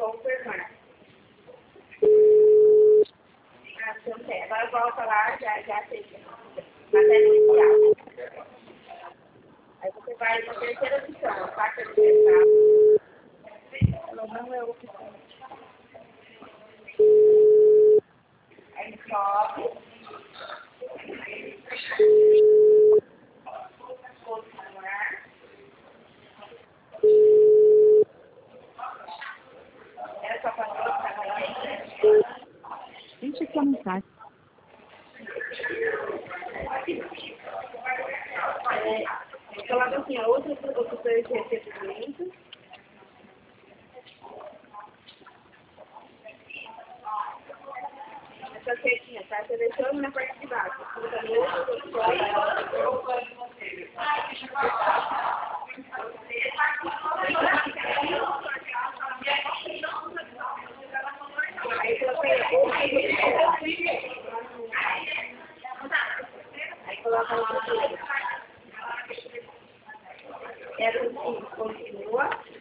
confirmar. Ah, também. Agora volta lá, já fez. Matéria inicial. Aí você vai na terceira opção, a faca universal. Ela não é opção. Aí sobe. Continuar. É só para colocar aí. Deixa aqui a mensagem. Coloca assim, outras opções de recebimento. Essa setinha, tá? Selecione na parte de baixo. Clica em outras opções. Aí coloca aí coloca lá. Essa sim, continua.